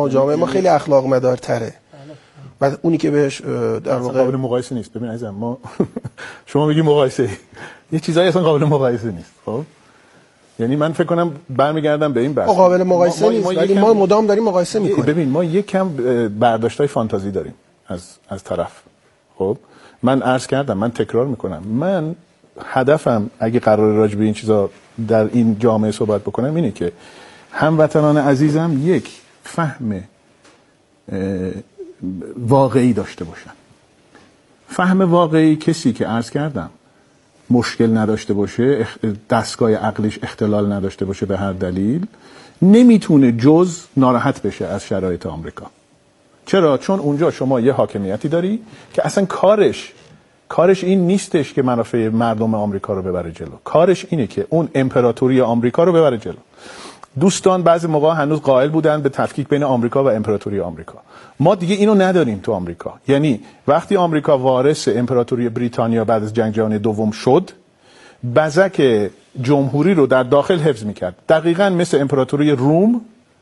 جامعه ما خیلی اخلاق مدارتره و اونی که بهش در واقع قابل مقایسه نیست. ببین عزیزم، ما شما میگی مقایسه، یه چیزایی اصلا قابل مقایسه نیست. خب یعنی من فکر کنم برمیگردم به این بحث قابل مقایسه نیست، ولی ما مدام داریم مقایسه میکنیم. ببین ما یک کم برداشتای فانتزی داریم از طرف. خب من عرض کردم، من تکرار میکنم، من هدفم اگه قرار راجع به این چیزا در این جامعه صحبت بکنم اینه که هموطنان عزیزم یک فهم واقعی داشته باشن. فهم واقعی کسی که عرض کردم مشکل نداشته باشه، دستگاه عقلش اختلال نداشته باشه به هر دلیل، نمیتونه جز ناراحت بشه از شرایط آمریکا. چرا؟ چون اونجا شما یه حاکمیتی داری که اصلا کارش این نیستش که منافع مردم آمریکا رو ببره جلو. کارش اینه که اون امپراتوری آمریکا رو ببره جلو. دوستان بعضی موقع هنوز قائل بودن به تفکیک بین آمریکا و امپراتوری آمریکا. ما دیگه اینو نداریم تو آمریکا. یعنی وقتی آمریکا وارث امپراتوری بریتانیا بعد از جنگ جهانی دوم شد، بزک جمهوری رو در داخل حفظ میکرد. دقیقاً مثل امپراتوری روم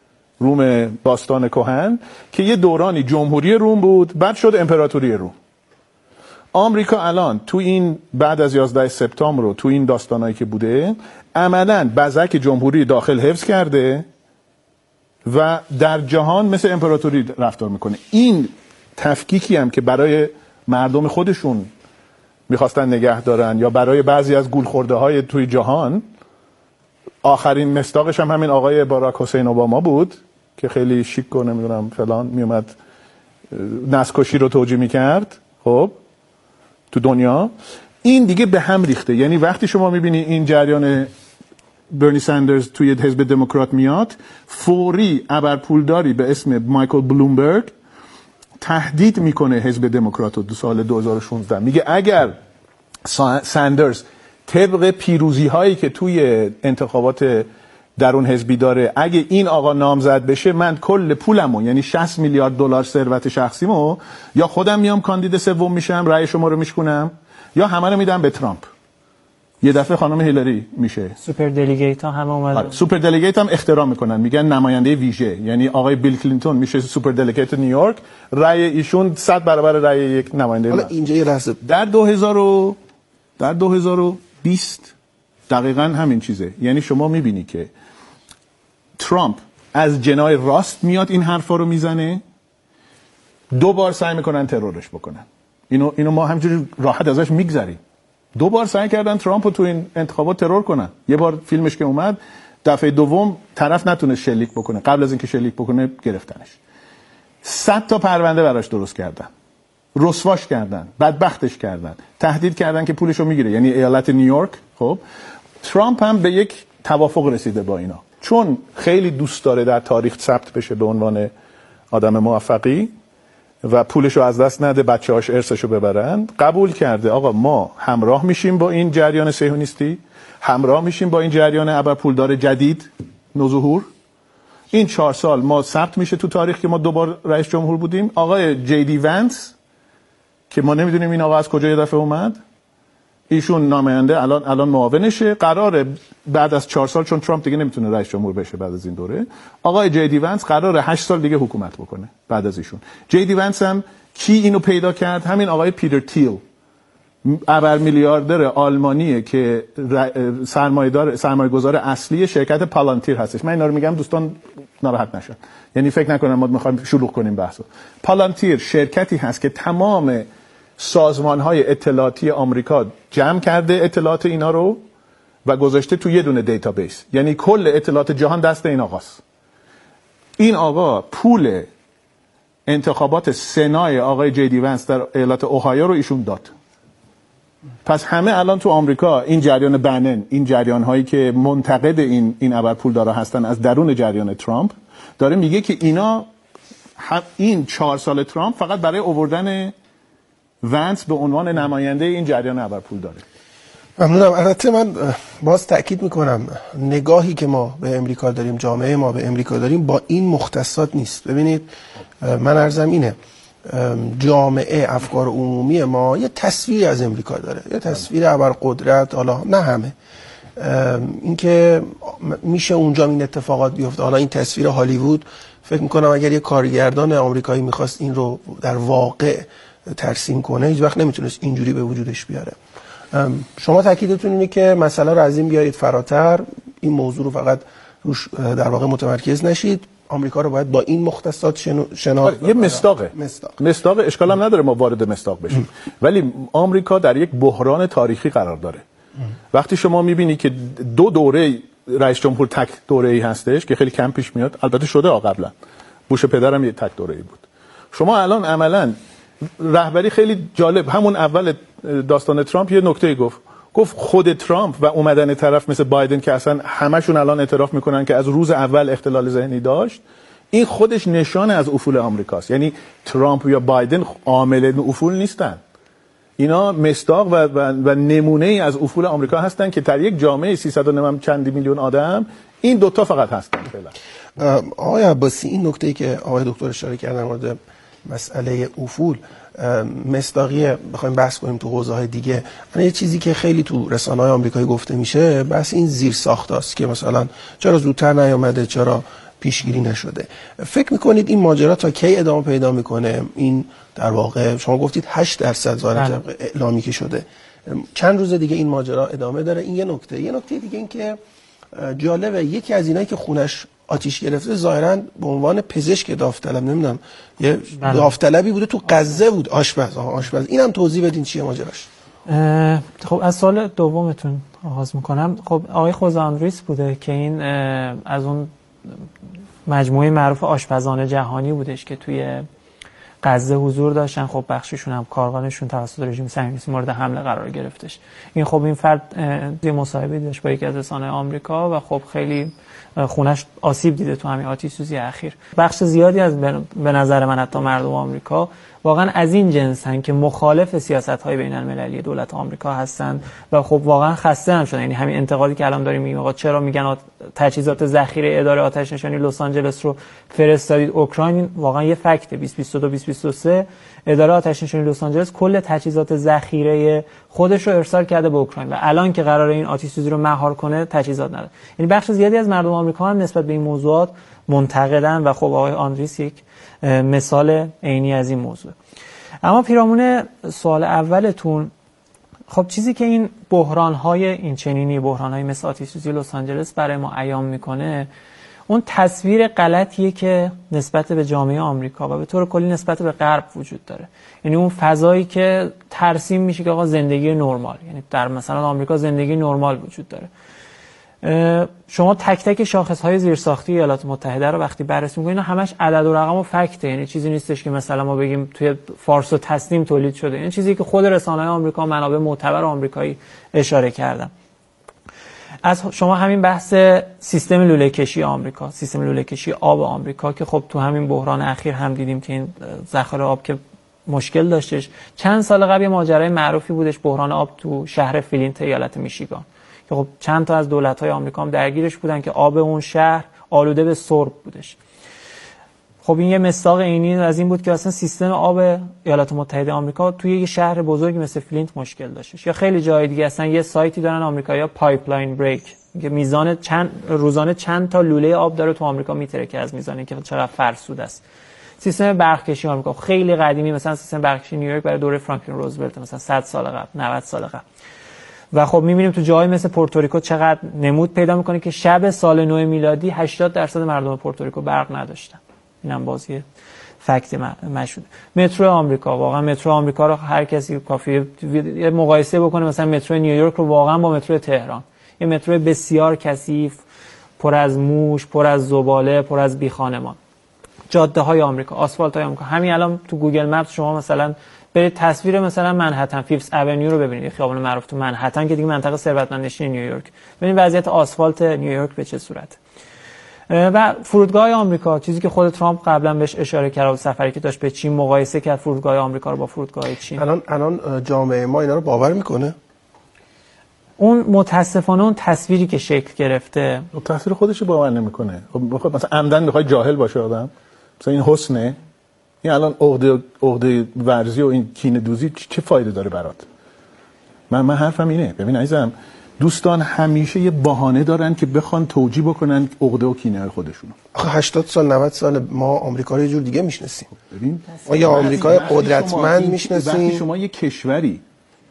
باستان کهن که یه دورانی جمهوری روم بود، بعد شد امپراتوری روم. آمریکا الان تو این بعد از 11 سپتامبر رو تو این داستانایی که بوده عملاً بزک جمهوری داخل حفظ کرده و در جهان مثل امپراتوری رفتار میکنه. این تفکیکی هم که برای مردم خودشون میخواستن نگه دارن یا برای بعضی از گولخورده های توی جهان، آخرین مصداقش هم همین آقای باراک حسین اوباما بود که خیلی شیک و نمیدونم فلان میومد نسل‌کشی رو توجیه میکرد. خب تو دنیا این دیگه به هم ریخته. یعنی وقتی شما میبینی این جریان برنی سندرز توی حزب دموکرات میاد، فوری ابرپولداری به اسم مایکل بلومبرگ تهدید میکنه حزب دموکرات رو. دو سال 2016 میگه اگر سندرز طبق پیروزی هایی که توی انتخابات درون حزبی داره، اگه این آقا نامزد بشه، من کل پولمو یعنی 60 میلیارد دلار ثروت شخصیمو یا خودم میام کاندید سوم میشم، رأی شما رو میشکنم، یا همه رو میدم به ترامپ. یه دفعه خانم هیلاری میشه. سوپر دلیگیت ها همه اومدن. سوپر دلیگیت هم احترام میکنن، میگن نماینده ویژه. یعنی آقای بیل کلینتون میشه سوپر دلیگیت نیویورک، رأی ایشون 100 برابر رأی یک نماینده. حالا اینجا یه لحظه، در 2020 دقیقاً همین چیزه. یعنی شما میبینی که ترامپ از جناح راست میاد این حرفا رو میزنه، دو بار سعی میکنن ترورش بکنن. اینو ما همینجوری راحت ازش میگذریم. دو بار سعی کردن ترامپ رو تو این انتخابات ترور کنن. یه بار فیلمش که اومد، دفعه دوم طرف نتونست شلیک بکنه، قبل از اینکه شلیک بکنه گرفتنش. 100 تا پرونده براش درست کردن، رسواش کردن، بدبختش کردن، تهدید کردن که پولشو میگیره، یعنی ایالت نیویورک. خب ترامپ هم به یک توافق رسیده با اینا، چون خیلی دوست داره در تاریخ ثبت بشه به عنوان آدم موفقی و پولشو از دست نده، بچه‌هاش ارثشو ببرن. قبول کرده آقا ما همراه میشیم با این جریان صهیونیستی، همراه میشیم با این جریان ابرپولدار جدید نوظهور. این 4 سال ما ثبت میشه تو تاریخ که ما دوبار رئیس جمهور بودیم. آقای جی دی ونس که ما نمیدونیم این آقا از کجا یه دفعه اومد، ایشون نماینده الان معاونشه، قراره بعد از 4 سال، چون ترامپ دیگه نمیتونه رئیس جمهور بشه بعد از این دوره، آقای جی دی ونس قراره 8 سال دیگه حکومت بکنه بعد از ایشون. جی دی ونس هم کی اینو پیدا کرد؟ همین آقای پیتر تیل، ابر میلیاردر آلمانیه که سرمایه‌گذار اصلی شرکت پالانتیر هستش. من اینا رو میگم دوستان ناراحت نشن، یعنی فکر نکنن ما میخوایم شلوغ کنیم بحثو. پالانتیر شرکتی هست که تمام سازمان‌های اطلاعاتی آمریکا جمع کرده اطلاعات اینا رو و گذاشته تو یه دونه دیتابیس. یعنی کل اطلاعات جهان دست این آقاست. این آقا پول انتخابات سنای آقای جی دی ونس در ایالت اوهایو رو ایشون داد. پس همه الان تو آمریکا این جریان بنن، این جریان هایی که منتقد این ابرپولدارا هستن از درون جریان ترامپ، داره میگه که اینا این 4 سال ترامپ فقط برای آوردن ونس به عنوان نماینده این جریان ابرپول داره. ممنونم. البته من باز تاکید میکنم نگاهی که ما به امریکا داریم، جامعه ما به امریکا داریم، با این مختصات نیست. ببینید من عرضم اینه، جامعه افکار عمومی ما یه تصویری از امریکا داره، یه تصویر ابرقدرت، حالا نه همه، اینکه میشه اونجا این اتفاقات بیفته. حالا این تصویر هالیوود فکر میکنم اگر یه کارگردان آمریکایی میخواست این رو در واقع ترسیم کنه هیچ وقت نمیتونست اینجوری به وجودش بیاره. شما تاکیدتون اینه که مسئله رو از این بیارید فراتر، این موضوع رو فقط روش در واقع متمرکز نشید، آمریکا رو باید با این مختصات شناخت. یه مصداق اشکال هم نداره ما وارد مصداق بشیم، ولی آمریکا در یک بحران تاریخی قرار داره. وقتی شما میبینی که 2 دوره رئیس جمهور تک دوره‌ای هستش که خیلی کم پیش میاد، البته شده قبلا، بوش پدرم یه تک دوره‌ای بود. شما الان عملاً رهبری خیلی جالب، همون اول داستان ترامپ یه نکته گفت خود ترامپ و اومدن طرف مثل بایدن که اصلا همشون الان اعتراف میکنن که از روز اول اختلال ذهنی داشت، این خودش نشانه از افول آمریکاست. یعنی ترامپ یا بایدن عامل افول نیستن، اینا مصداق و نمونه ای از افول آمریکا هستن که در یک جامعه 300 چندی میلیون آدم این دوتا فقط هستن فعلا. آقای عباسی، این نکته‌ای که آقای دکتر اشاره کردن مورد مسئله افول مصداقیه بخوایم بحث کنیم تو حوزه‌های دیگه، یه چیزی که خیلی تو رسانه‌های آمریکایی گفته میشه بس این زیرساختاست که مثلا چرا زودتر نیامده، چرا پیشگیری نشده. فکر میکنید این ماجرا تا کی ادامه پیدا میکنه؟ این در واقع شما گفتید 8% ظاهر اعلامی که شده، چند روز دیگه این ماجرا ادامه داره؟ این یه نکته دیگه این که جالبه یکی از اینایی که خونش آتیش گرفته ظاهراً به عنوان پزشک داوطلب، نمیدونم یه داوطلبی بوده تو غزه بود، آشپز. اینم توضیح بدین چیه ماجراش؟ خب از سال دومتون آغاز میکنم. خب آقای خوزه آندریس بوده که این از اون مجموعه معروف آشپزان جهانی بودش که توی غزه حضور داشتن. خب بخششون هم کارگانشون توسط رژیم صهیونیستی مورد حمله قرار گرفتش. این فرد یه مصاحبه داشت با یکی از رسانه‌های آمریکا و خب خیلی خونش آسیب دیده تو همین آتش سوزی اخیر. بخش زیادی از به نظر من حتی مردم آمریکا واقعا از این جنسن که مخالف سیاست‌های بین‌المللی دولت آمریکا هستن و خب واقعا خسته هم شدن. یعنی همین انتقادی که الان داریم میگیم آقا چرا میگن تجهیزات ذخیره اداره آتش نشانی لس آنجلس رو فرستادید اوکراین، واقعا یه فکت 2022 2023 اداره آتش نشانی لس آنجلس کل تجهیزات ذخیره خودش رو ارسال کرده به اوکراین و الان که قراره این آتش سوزی رو مهار کنه تجهیزات نداره. یعنی بخش زیادی از مردم آمریکا هم نسبت به این موضوعات منتقدن و خب آقای آندریس یک مثال عینی از این موضوع. اما پیرامون سوال اولتون، خب چیزی که این بحران‌های این چنینی، بحران‌های مثل آتش سوزی لس آنجلس برای ما عیان میکنه، اون تصویر غلطیه که نسبت به جامعه آمریکا و به طور کلی نسبت به غرب وجود داره. یعنی اون فضایی که ترسیم میشه که آقا زندگی نرمال، یعنی در مثلا آمریکا زندگی نرمال وجود داره. شما تک تک شاخص‌های زیرساختی ایالات متحده رو وقتی بررسی می‌کنید، اینا همش عدد و رقم و فکته. یعنی چیزی نیستش که مثلا ما بگیم توی فارس و تسنیم تولید شده. این چیزی که خود رسانه‌های آمریکا، منابع معتبر آمریکایی اشاره کردن. از شما همین بحث سیستم لوله‌کشی آمریکا، سیستم لوله‌کشی آب آمریکا که خب تو همین بحران اخیر هم دیدیم که این ذخایر آب که مشکل داشتش. چند سال قبل ماجرای معروفی بودش، بحران آب تو شهر فلینت ایالت میشیگان که خب چند تا از دولت‌های آمریکا هم درگیرش بودن که آب اون شهر آلوده به سرب بودش. خب این یه مصداق عینی از این بود که اصلا سیستم آب ایالات متحده آمریکا توی یه شهر بزرگی مثل فلینت مشکل داشتش. یا خیلی جای دیگه اصلا یه سایتی دارن آمریکایی‌ها پایپلاین بریک که میزان روزانه چند تا لوله آب داره تو آمریکا میترکه از میزانی که چقدر فرسوده است. سیستم برقکشی آمریکا خیلی قدیمی، مثلا سیستم برقکشی نیویورک برای دوره فرانکلین روزولت مثلا 100 سال قبل، 90 سال قبل. و خب می‌بینیم تو جایی مثل پورتوریکو چقدر نمود پیدا می‌کنه که شب سال نو میلادی 80% مردم پورتوریکو برق نداشتن. اینم بازی فکت مشهود. مترو آمریکا، واقعا مترو آمریکا رو هر کسی کافیه یه مقایسه بکنه، مثلا مترو نیویورک رو واقعا با مترو تهران، یه مترو بسیار کثیف، پر از موش، پر از زباله، پر از بیخانمان. جاده‌های آمریکا، آسفالت‌های آمریکا، همین الان تو گوگل مپس شما مثلا برید تصویر مثلا منهتن، فیفث اونیو رو ببینید، خیابان معروف تو منهتن که دیگه منطقه ثروتمندنشین نیویورک. ببینید وضعیت آسفالت نیویورک به چه صورته. و فرودگاه آمریکا، چیزی که خود ترامپ قبلا بهش اشاره کرد، سفری که داشت به چین مقایسه کرد فرودگاه آمریکا رو با فرودگاه چین. الان جامعه ما اینا رو باور میکنه؟ اون متاسفانه اون تصویری که شکل گرفته، تصویر خودش رو باور نمیکنه. خب مثلا عمدن میخوای جاهل باشه آدم، مثلا این حسنه، این الان عقده ورزی و این کینه دوزی چه فایده داره برات؟ من حرفم اینه، ببین عزیزم، دوستان همیشه یه بهانه دارن که بخوان توجیه بکنن عقده و کینه خودشونو. آخه 80 سال 90 سال ما آمریکا رو یه جور دیگه میشناسیم. ببین ما یه آمریکای قدرتمند میشناسیم. وقتی شما یه کشوری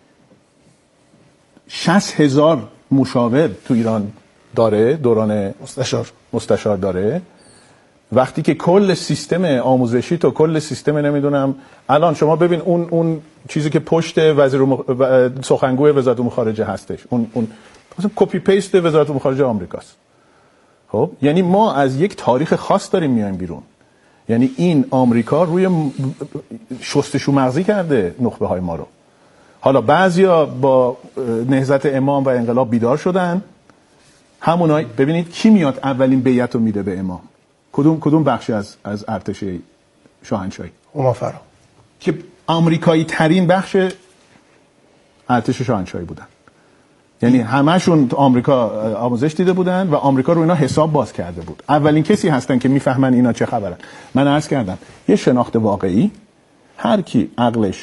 60,000 مشاور تو ایران داره، دوران مستشار داره، وقتی که کل سیستم آموزشی تو کل سیستم نمیدونم الان شما ببین اون چیزی که پشت سخنگوی وزارت امور خارجه هستش، اون مثلا کپی پیست وزارت امور خارجه آمریکاست. خب یعنی ما از یک تاریخ خاص داریم میایم بیرون. یعنی این آمریکا روی شستشو مغزی کرده نخبه های ما رو. حالا بعضیا با نهضت امام و انقلاب بیدار شدن، همونای ببینید کی میاد اولین بیعت رو میده به امام؟ کدوم بخشی از ارتش شاهنشاهی؟ امافرا که آمریکایی ترین بخش ارتش شاهنشاهی بودن. یعنی همشون تو آمریکا آموزش دیده بودن و آمریکا رو اینا حساب باز کرده بود. اولین کسی هستن که میفهمن اینا چه خبرن. من عرض کردم یه شناخت واقعی، هر کی عقلش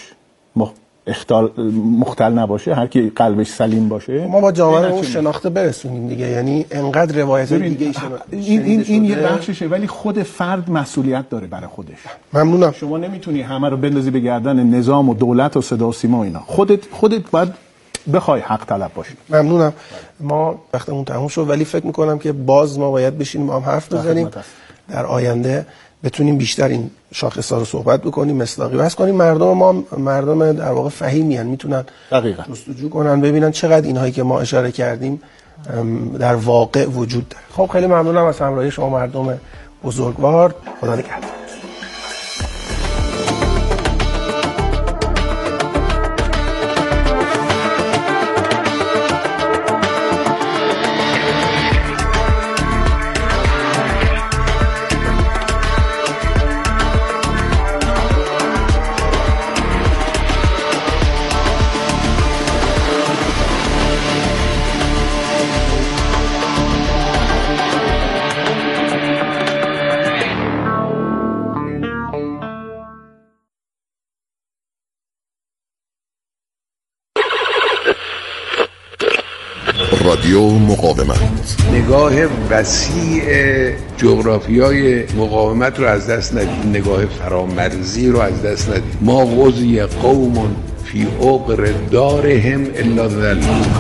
مختل نباشه، هر کی قلبش سلیم باشه، ما با جامعه اون شناخته برسونیم دیگه. یعنی انقدر روایت دیگه این یه بخششه، ولی خود فرد مسئولیت داره برای خودش. ممنونم. شما نمیتونی همه رو بندازی به گردن نظام و دولت و صدا و سیما و اینا. خودت باید بخوای حق طلب باشی. ممنونم. ما وقتمون تموم شد، ولی فکر میکنم که باز ما باید بشینیم هم حرف بزنیم، در آینده بتونیم بیشتر این شاخص‌ها رو صحبت بکنیم، مصداقی بحث کنیم. مردم در واقع فهیمی ان، میتونن جستجو کنن ببینن چقدر اینهایی که ما اشاره کردیم در واقع وجود داره. خب خیلی ممنونم از همراهی شما مردم بزرگوار. خدا نگهدار. رادیو مقاومت، نگاه وسیع جغرافیای مقاومت رو از دست ندید، نگاه فرامرزی رو از دست ندید. ما غزی قوم فی عقر دارهم الا ذل.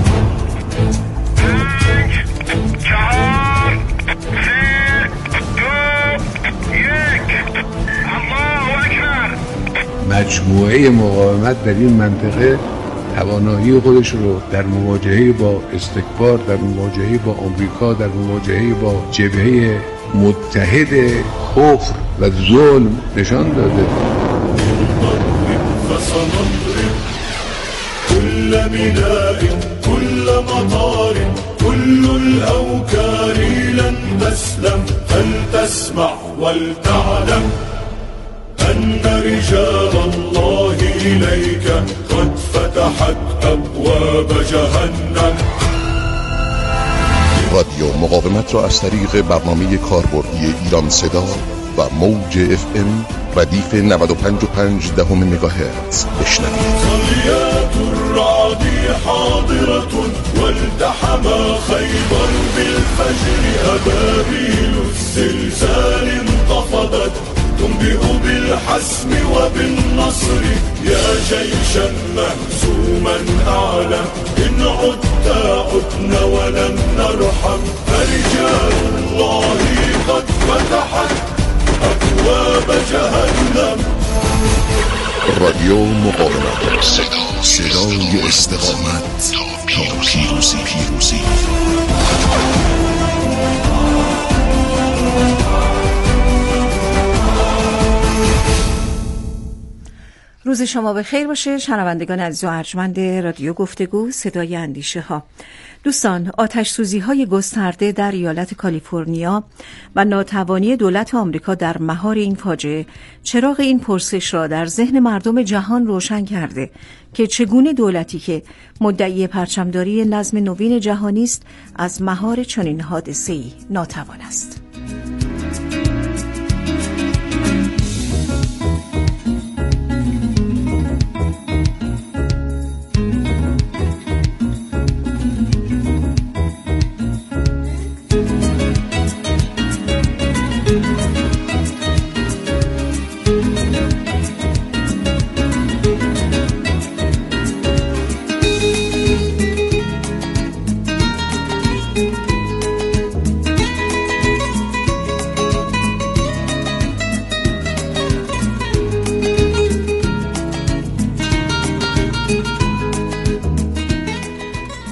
مجموعه مقاومت در این منطقه توانایی خودش رو در مواجهه با استکبار، در مواجهه با آمریکا، در مواجهه با جبهه متحد کفر و ظلم نشان داده. كل بناء كل مطار كل الأوكار لن تسلم فلتسمع ولتعلم أن رجال الله إليك قد فتحت أبواب جهنم. رادیو مقاومت را از طریق برنامه کاربردی ایران صدا و موج FM ردیف 95.5 مگاهرتز بشنوید. صليات الرعد حاضرة والتحم خيبر بالفجر أبابيل الزلزال انتفضت تنبئ بالحسم وبالنصر يا جيشا مهزوما أعلى إن عدت عدنا ولن نرحم فرجال الله قد فتحت أبواب جهنم. رادیو مقاومت، صدای استقامت تا پیروزی. روز شما بخیر باشه شنوندگان عزیز و ارجمند رادیو گفتگو صدای اندیشه ها. دوستان، آتش سوزی های گسترده در ایالت کالیفرنیا و ناتوانی دولت آمریکا در مهار این فاجعه چراغ این پرسش را در ذهن مردم جهان روشن کرده که چگونه دولتی که مدعی پرچمداری نظم نوین جهانی است از مهار چنین حادثه‌ای ناتوان است.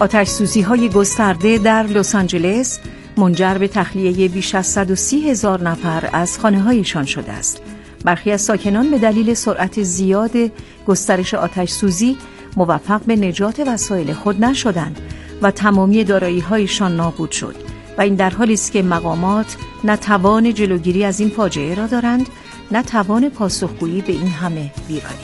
آتش‌سوزی‌های گسترده در لس آنجلس منجر به تخلیه بیش از 130,000 نفر از خانه‌هایشان شده است. برخی از ساکنان به دلیل سرعت زیاد گسترش آتش‌سوزی موفق به نجات وسایل خود نشدند و تمامی دارایی‌هایشان نابود شد و این در حالی است که مقامات نه توان جلوگیری از این فاجعه را دارند نه توان پاسخگویی به این همه ویرانی.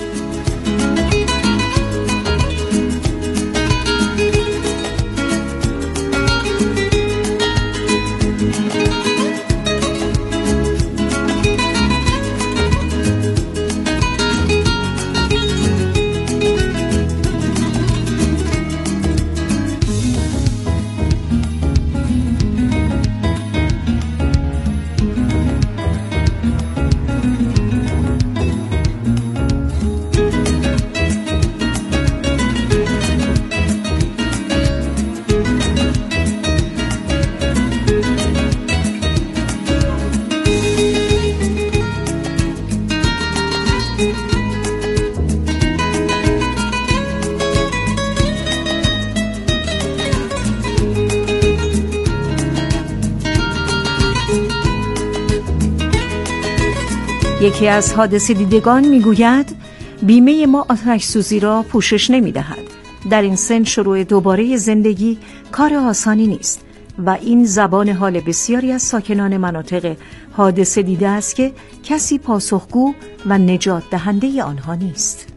یکی از حادثه دیدگان میگوید بیمه ما آتش‌سوزی را پوشش نمی‌دهد. در این سن شروع دوباره زندگی کار آسانی نیست و این زبان حال بسیاری از ساکنان مناطق حادثه دیده است که کسی پاسخگو و نجات دهنده آنها نیست.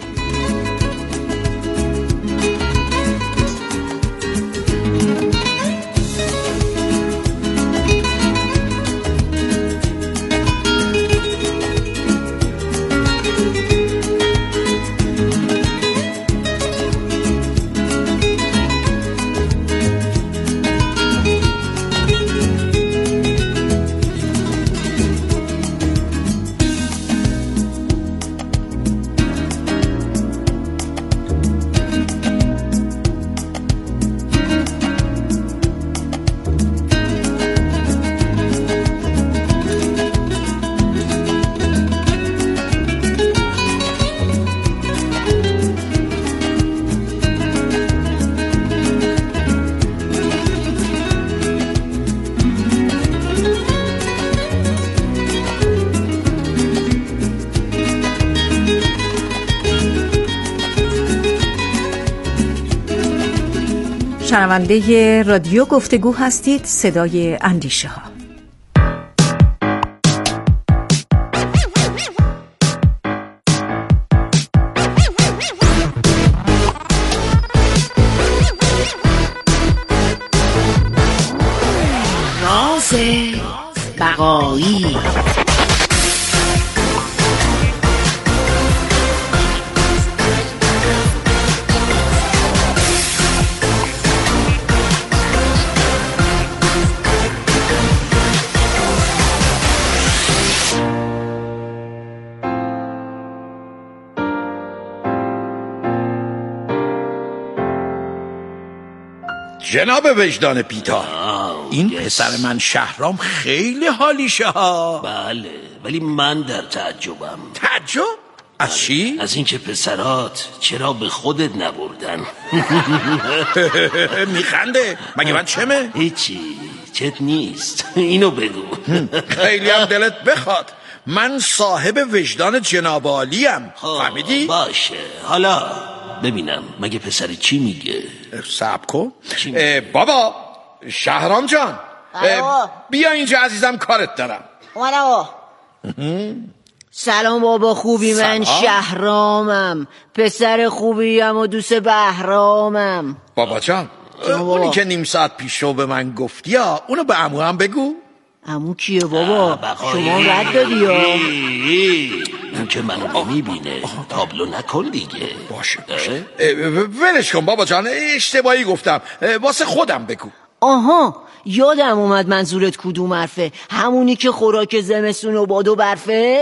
شنونده رادیو گفتگو هستید، صدای اندیشه ها. راز بقایی. جناب وجدان پیتا، این پسر من شهرام خیلی حالیشه ها. بله، ولی من در تعجبم. تعجب؟ از چی؟ از اینکه پسرات چرا به خودت نبردن. میخنده، مگه من چمه؟ هیچی، چت نیست. اینو بگو. خیلی هم دلت بخواد، من صاحب وجدان جناب عالیم. فهمیدی؟ باشه، حالا ببینم مگه پسر چی میگه؟ صبر کن. بابا شهرام جان، بیا اینجا عزیزم، کارت دارم. سلام بابا، خوبی؟ من شهرامم، پسر خوبیم و دوست بهرامم. بابا جان، اونی که نیم ساعت پیش رو به من گفتی ها، اونو به عمو هم بگو. عمو کیه بابا؟ شما رد دادی ها؟ اون که منو میبینه تابلو نکن دیگه. باشه ولش کن بابا جان، اشتباهی گفتم، واسه خودم بگو. آها، یادم اومد منظورت کدوم حرفه؟ همونی که خوراک زمستون و باد و برفه؟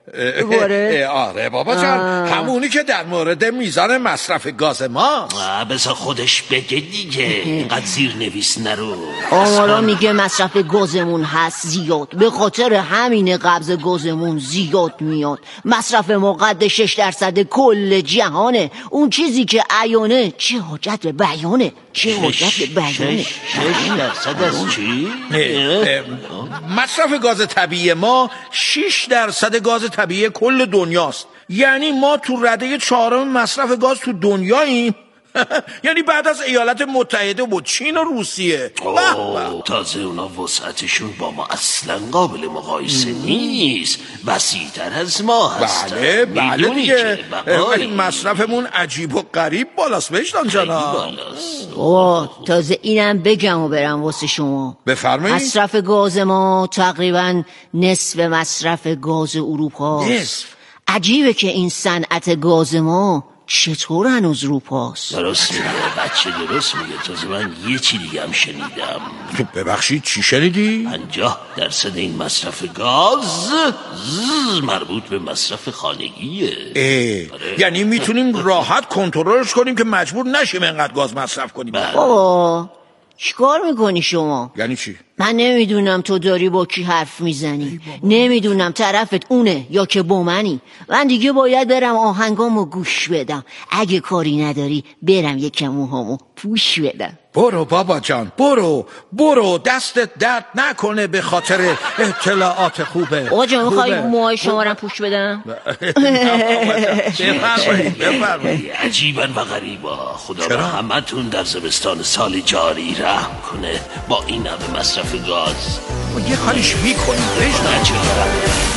آره بابا جان، همونی که در مورد میزان مصرف گاز ما. بذار خودش بگه دیگه، اینقدر زیر نویس نرو. آمارا میگه مصرف گازمون هست زیاد، به خاطر همین قبض گازمون زیاد میاد. مصرف ما قد 6% کل جهانه. اون چیزی که عیانه چه حاجت به بیانه، چه حاجت به بیانه. 6% از چی؟ مصرف گاز طبیعی ما 6% گاز طبیعی کل دنیاست. یعنی ما تو رده 4 مصرف گاز تو دنیاییم. یعنی بعد از ایالات متحده و چین و روسیه. تازه اونا وسعتشون با ما اصلا قابل مقایسه نیست، وسیع‌تر از ما هستن. بله دیگه، ولی مصرفمون عجیب و غریب بالاست وجدان جانا. تازه اینم بگم و برم واسه شما. بفرمایید. مصرف گاز ما تقریبا نصف مصرف گاز اروپا. نصف؟ عجیبه که این صنعت گاز ما چطور هنوز رو پاست؟ درست میگه بچه، درست میگه. تازه من یه چی دیگه هم شنیدم. ببخشید چی شنیدی؟ 50% این مصرف گاز مربوط به مصرف خانگیه. یعنی میتونیم راحت کنترلش کنیم که مجبور نشیم اینقدر گاز مصرف کنیم. بابا چیکار میکنی شما؟ یعنی چی؟ من نمیدونم تو داری با کی حرف میزنی، نمیدونم طرفت اونه یا که با منی. من دیگه باید برم آهنگامو گوش بدم. اگه کاری نداری برم یکم موهامو پوش بدم. برو بابا جان، برو دستت درد نکنه به خاطر اطلاعات خوبه. آقا جان میخوایی موهای شما رو پوش بدم؟ بفرمایید. عجیبن و غریبا. خدا به همتون در زمستان سال جاری رحم کنه با این همه مصرف گاز. یه کاریش میکنیم وجدان چرا؟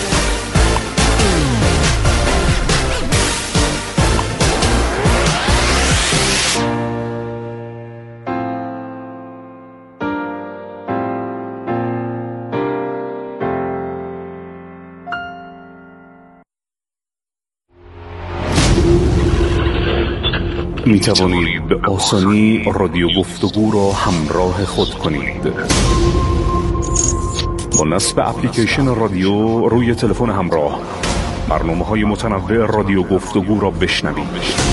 می توانید به آسانی رادیو گفتگو را همراه خود کنید. با نصب اپلیکیشن رادیو روی تلفن همراه برنامه‌های متنوع رادیو گفتگو را بشنوید.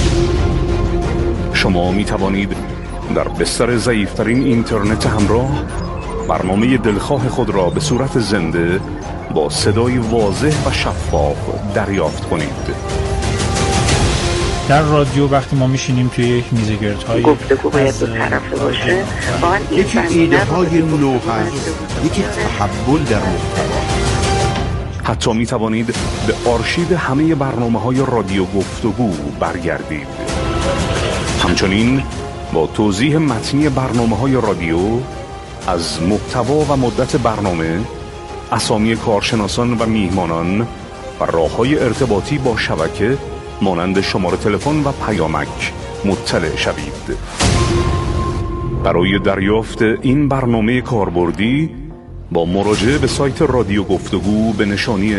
شما می توانید در بستر ضعیف‌ترین اینترنت همراه برنامه دلخواه خود را به صورت زنده با صدای واضح و شفاف دریافت کنید. در رادیو وقتی ما میشینیم توی یک میزگردهای گفتگو باید دو طرفه باشه، یکی ایده های نو هست، یکی تحول در محتوا. حتی می توانید به آرشیو همه برنامه‌های رادیو گفتگو برگردید. همچنین با توضیح متنی برنامه‌های رادیو از محتوا و مدت برنامه، اسامی کارشناسان و میهمانان و راه‌های ارتباطی با شبکه مانند شماره تلفن و پیامک مطلع شوید. برای دریافت این برنامه کاربردی با مراجعه به سایت رادیو گفتگو به نشانی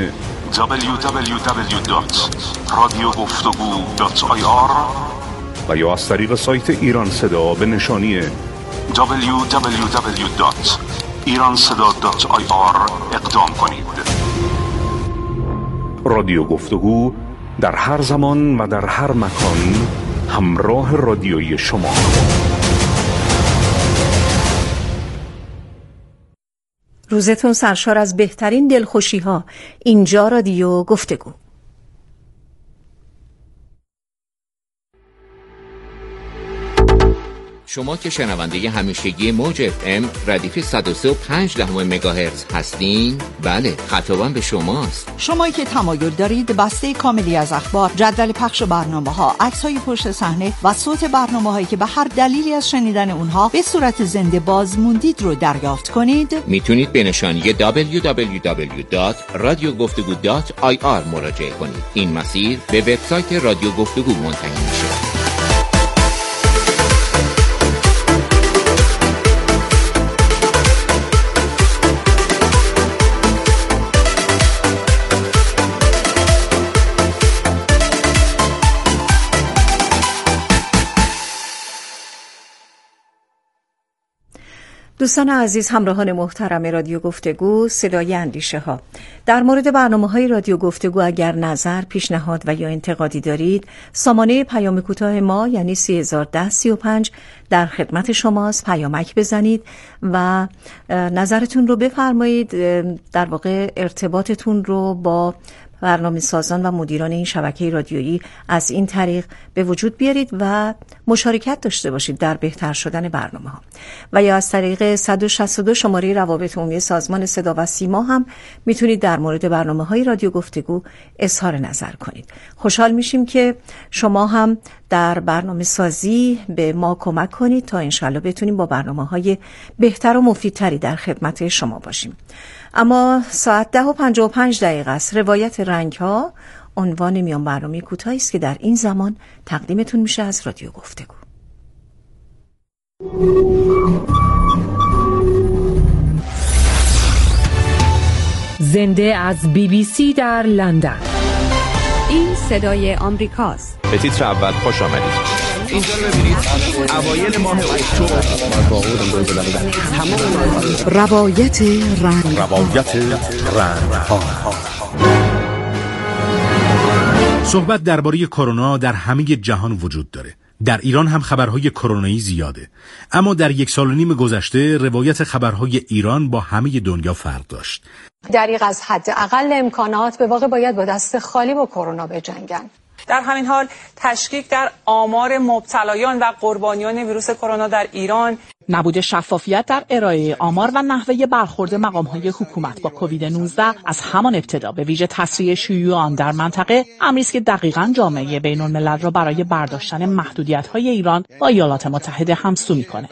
www.radiogoftegu.ir و یا از طریق سایت ایران صدا به نشانی www.iranseda.ir اقدام کنید. رادیو گفتگو در هر زمان و در هر مکان همراه رادیویی شما. روزتون سرشار از بهترین دلخوشی ها. اینجا رادیو گفتگو. شما که شنونده همیشگی موج FM ردیف 103.5 مگاهرتز هستین، بله، خطابم به شماست. شمایی که تمایل دارید بسته کاملی از اخبار، جدول پخش برنامه‌ها، عکس‌های پشت صحنه و صوت برنامه‌هایی که به هر دلیلی از شنیدن اونها به صورت زنده باز موندید رو دریافت کنید، میتونید به نشانی www.radiogoftegu.ir مراجعه کنید. این مسیر به وبسایت رادیو گفتگو منتهی میشه. دوستان عزیز، همراهان محترم رادیو گفتگو صدای اندیشه ها، در مورد برنامه‌های رادیو گفتگو اگر نظر، پیشنهاد و یا انتقادی دارید، سامانه پیام کوتاه ما یعنی 301035 در خدمت شماست. پیامک بزنید و نظرتون رو بفرمایید، در واقع ارتباطتون رو با برنامه سازان و مدیران این شبکه رادیویی از این طریق به وجود بیارید و مشارکت داشته باشید در بهتر شدن برنامه ها. و یا از طریق 162 شماره روابط عمومی سازمان صدا و سیما هم میتونید در مورد برنامه های رادیو گفتگو اظهار نظر کنید. خوشحال میشیم که شما هم در برنامه سازی به ما کمک کنید تا انشالله بتونیم با برنامه های بهتر و مفیدتری در خدمت شما باشیم. اما ساعت 10:55 است. روایت رنگ ها عنوان میان برنامه کوتاهی است که در این زمان تقدیمتون میشه از رادیو گفتگو. زنده از BBC در لندن. این صدای آمریکاست. به تیتر اول خوش آمدید. اینجا رو ببینید، اوایل ماه اکتبر روایت رنگ ها. صحبت درباره کرونا در همه جهان وجود داره. در ایران هم خبرهای کرونایی زیاده، اما در 1.5 سال گذشته روایت خبرهای ایران با همه دنیا فرق داشت. دریغ از حداقل امکانات به واقع باید با دست خالی با کرونا بجنگن. در همین حال تشکیک در آمار مبتلایان و قربانیان ویروس کرونا در ایران، نبود شفافیت در ارائه آمار و نحوه برخورد مقام‌های حکومت با کووید 19 از همان ابتدا به ویژه تسریع شیوع آن در منطقه، امری است که دقیقاً جامعه بین‌الملل را برای برداشتن محدودیت‌های ایران با ایالات متحده همسو می‌کند.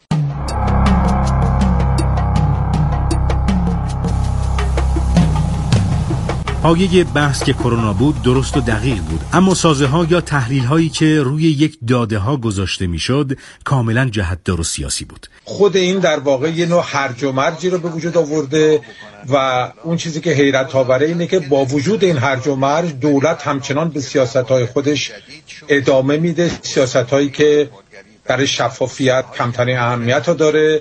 پایه بحث که کرونا بود درست و دقیق بود، اما سازه ها یا تحلیل هایی که روی یک داده ها گذاشته میشد کاملا جهتدار و سیاسی بود. خود این در واقع یه نوع هرج و مرجی رو به وجود آورده و اون چیزی که حیرت آوره اینه که با وجود این هرج و مرج دولت همچنان به سیاست های خودش ادامه میده، سیاست هایی که برای شفافیت کمترین اهمیت ها داره.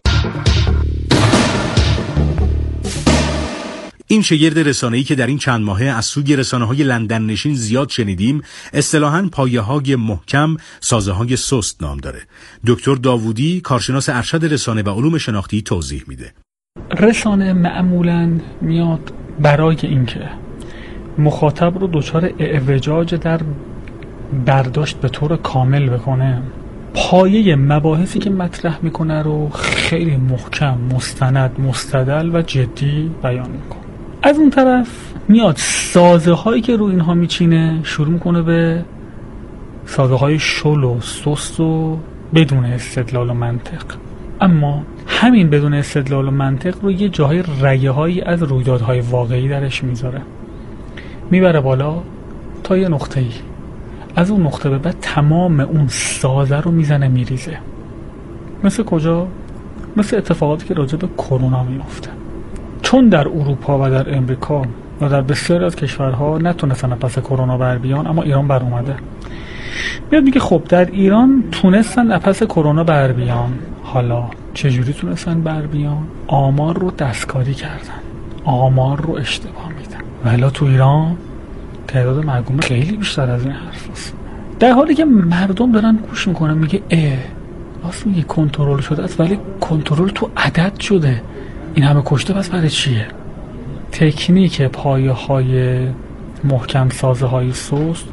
این شگرد رسانه‌ای که در این چند ماهه از سوی رسانه‌های لندن نشین زیاد شنیدیم، اصطلاحاً پایه‌های محکم، سازه‌های سست نام داره. دکتر داوودی، کارشناس ارشد رسانه و علوم شناختی توضیح میده. رسانه معمولاً میاد برای اینکه مخاطب رو دچار اعوجاج در برداشت به طور کامل بکنه، پایه مباحثی که مطرح میکنه رو خیلی محکم، مستند، مستدل و جدی بیان میکنه. از اون طرف میاد سازه هایی که رو اینها میچینه شروع میکنه به سازه های شل و سست و بدون استدلال و منطق. اما همین بدون استدلال و منطق رو یه جاهای رگه هایی از رویدادهای واقعی درش میذاره، میبره بالا تا یه نقطه‌ای. از اون نقطه به بعد تمام اون سازه رو میزنه میریزه. مثل کجا؟ مثل اتفاقاتی که راجع به کرونا میفته. چون در اروپا و در امریکا و در بسیاری از کشورها نتونستن پس کرونا بر بیان، اما ایران بر اومده. میاد میگه خب در ایران تونستن پس کرونا بر بیان. حالا چجوری تونستن بر بیان؟ آمار رو دستکاری کردن، آمار رو اشتباه میدن. ولی تو ایران تعداد مرگوم خیلی بیشتر از این حرف است. در حالی که مردم دارن گوش میکنن، میگه راست میگه کنترل شده است، ولی کنترل تو عدد شده. این همه کشته پس برای چیه؟ تکنیک پایه های محکم سازه های سست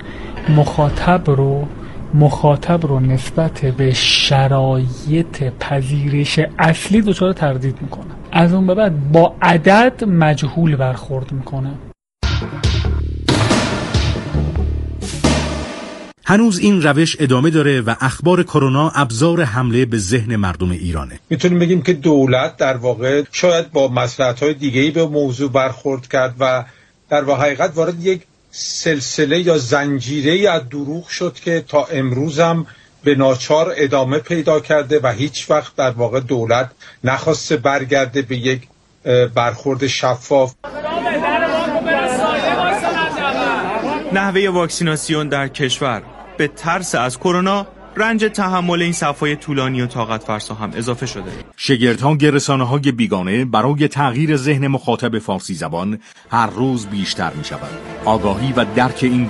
مخاطب رو نسبت به شرایط پذیرش اصلی دچار تردید میکنه. از اون به بعد با عدد مجهول برخورد میکنه. هنوز این روش ادامه داره و اخبار کرونا ابزار حمله به ذهن مردم ایرانه. میتونیم بگیم که دولت در واقع شاید با مصلحت‌های دیگه‌ای به موضوع برخورد کرد و در واقع حقیقت وارد یک سلسله یا زنجیره‌ای از دروغ شد که تا امروز هم به ناچار ادامه پیدا کرده و هیچ وقت در واقع دولت نخواسته برگرده به یک برخورد شفاف. نحوه واکسیناسیون در کشور به ترس از کرونا رنج تحمل این صفای طولانی و طاقت فرسا هم اضافه شده. شگردها رسانه‌های بیگانه برای تغییر ذهن مخاطب فارسی زبان هر روز بیشتر می شود. آگاهی و درک این